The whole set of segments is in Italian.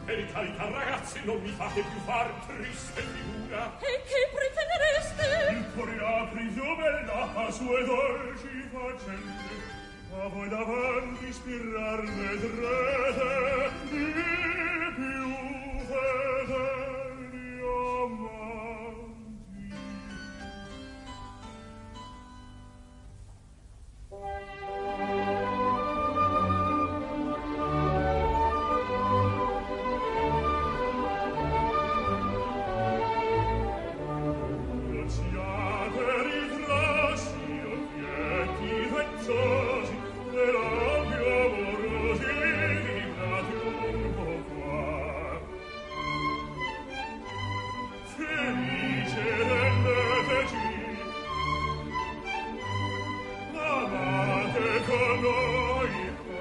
Per carità, ragazzi, non mi fate più far triste figura. E che pretendereste? Il cuore apri più bella a sue dolci faccende. A voi davanti spirar vedrete i più fedeli amanti. Graziate ritrassi, occhietti vezzosi, e labbri amorosi librati lungo qua. Felice rendeteci, amate con noi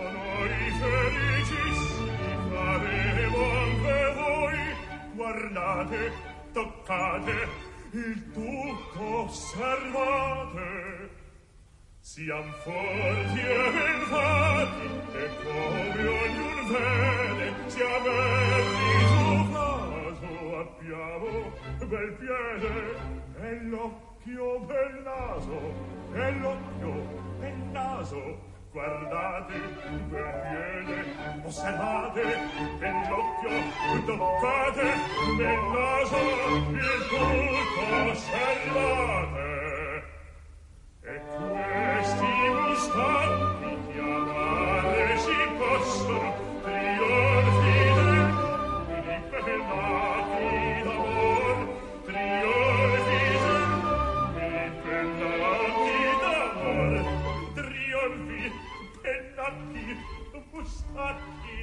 felicissimi faremo anche voi. Guardate, toccate, il tutto osservate. Siam forti e ben fatti, e come ognun vede, sia belli su caso abbiamo bel piede, e l'occhio bel naso, e l'occhio bel naso. Guardate, bel piede, osservate, bell'occhio, toccate, bel naso, il tutto osservate. E questi gustanti chiamare si possono trionfi dell'umili pennati d'amor, trionfi dell'umili pennati d'amor, trionfi pennati gustanti.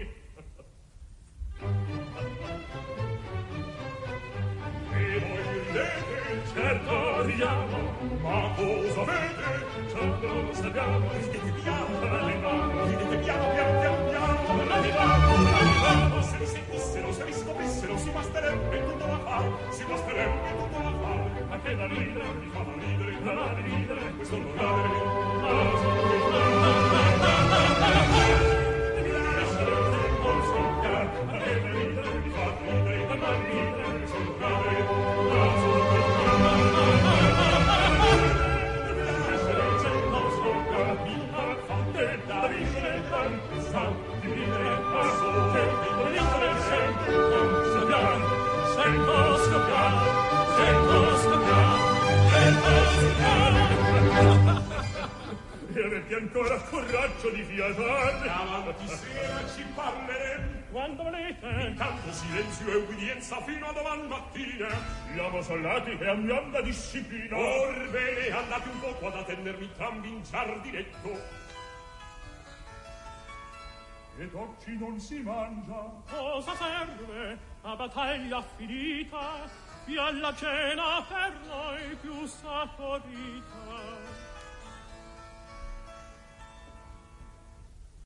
E voi ridete, certo ridiamo, ma cosa avete? Certo lo sappiamo, ridete piano, ridete piano, arrivamo, se vi sentissero, se vi scoprissero, si basterebbe tutto da fare, ma che da ridere, mi fa da ridere, questo non e avete ancora coraggio di fiatare. Avanti sera ci parleremo quando volete. Intanto silenzio e ubbidienza fino a domattina. Siamo soldati e abbiamo la disciplina. Orbene, andate un poco ad attendermi entrambi in giardinetto. Ed oggi non si mangia. Cosa serve a battaglia finita? E alla cena per noi più saporita.